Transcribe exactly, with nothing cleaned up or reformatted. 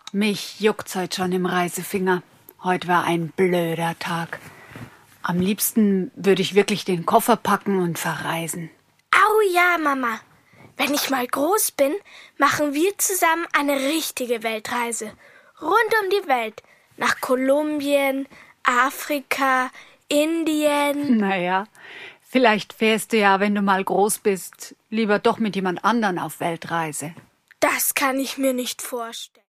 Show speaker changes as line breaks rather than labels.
Mich juckt's heute schon im Reisefinger. Heute war ein blöder Tag. Am liebsten würde ich wirklich den Koffer packen und verreisen.
Au ja, Mama. Wenn ich mal groß bin, machen wir zusammen eine richtige Weltreise. Rund um die Welt. Nach Kolumbien, Afrika, Indien.
Naja, vielleicht fährst du ja, wenn du mal groß bist, lieber doch mit jemand anderen auf Weltreise.
Das kann ich mir nicht vorstellen.